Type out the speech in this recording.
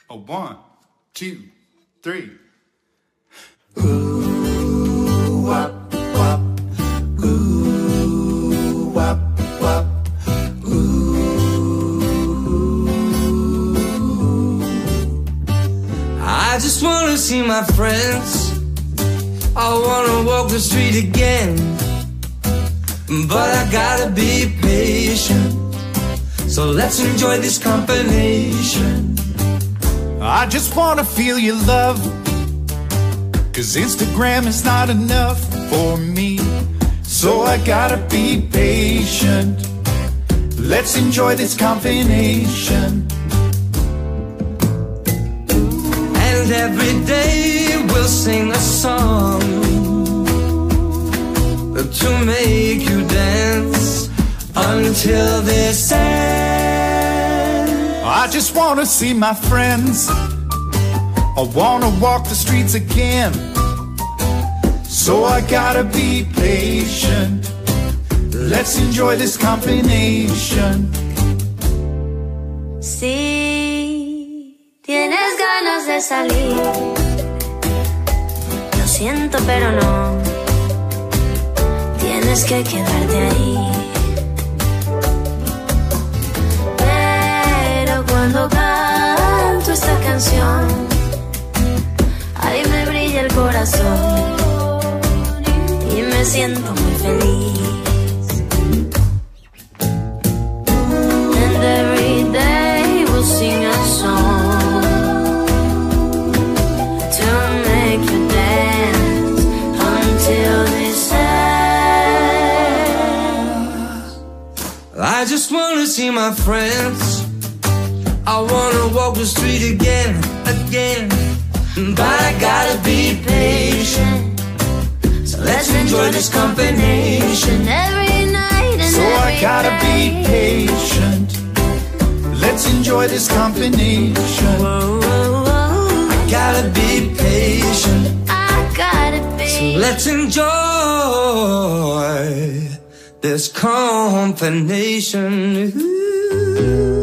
A 1, 2, 3. Ooh, wop, wop. Ooh, wop, wop. Ooh. I just wanna see my friends. I wanna walk the street again, but I gotta be patient. So let's enjoy this combination. I just wanna feel your love, 'cause Instagram is not enough for me. So I gotta be patient. Let's enjoy this combination. And every day we'll sing a song to make you dance until this ends. I just wanna see my friends. I wanna walk the streets again. So I gotta be patient. Let's enjoy this combination. Si tienes ganas de salir, lo siento pero no, tienes que quedarte ahí. Pero cuando canto esta canción, ahí me brilla el corazón y me siento muy feliz. And every day we'll sing a song to make you dance until this ends. I just wanna see my friends. I wanna walk the street again, but I gotta be patient. So let's enjoy this combination. Every night and So every I gotta day. be patient. Let's enjoy this combination. Whoa, whoa, whoa. I gotta be patient. I gotta be. So let's enjoy this combination. Ooh.